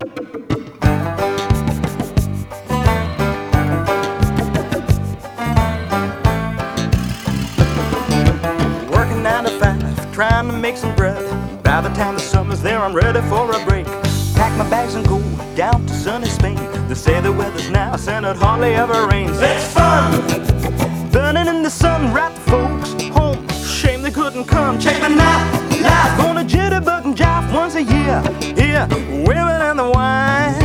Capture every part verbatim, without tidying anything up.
Working nine to five, trying to make some bread. By the time the summer's there, I'm ready for a break. Pack my bags and go down to sunny Spain. They say the weather's nice and it hardly ever rains. It's fun! Burning in the sun, right to folks home. Shame they couldn't come. Check the night life. Gonna jitterbug and jive once a year. Here, women and the wine.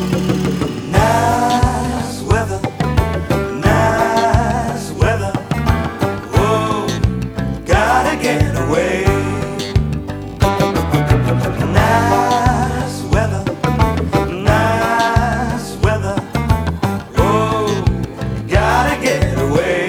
Nice weather, nice weather. Whoa, gotta get away. Nice weather, nice weather. Whoa, gotta get away.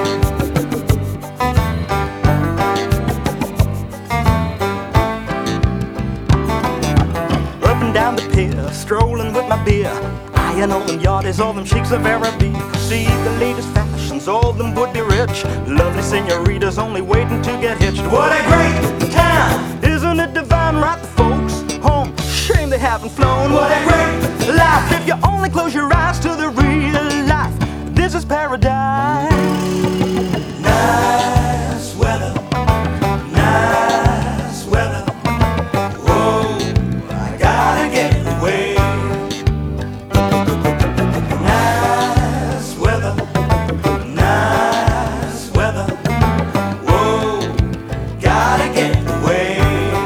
Up and down the pier, strolling with my beer, eyeing all them yardies, all them chicks of Araby. See the latest fashions, all them would be rich. Lovely senoritas only waiting to get hitched. What a great time! Isn't it divine, right the folks home? Shame they haven't flown. What a great life! If you only close your eyes to the real life, this is paradise. Nice weather, nice weather. Whoa, I gotta get away. Nice weather, nice weather. Whoa, gotta get away.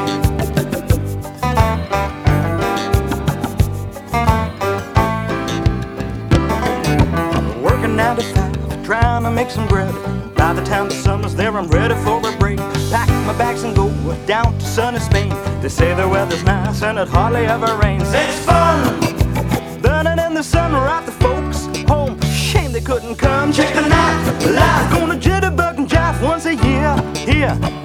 Working nine to five, trying to make some bread. By the time the summer's there, I'm ready for a break. Pack my bags and go down to sunny Spain. They say the weather's nice and it hardly ever rains. It's fun! Burning in the sun, right the folks home. Shame they couldn't come. Check the night life. Gonna jitterbug and jive once a year. Here,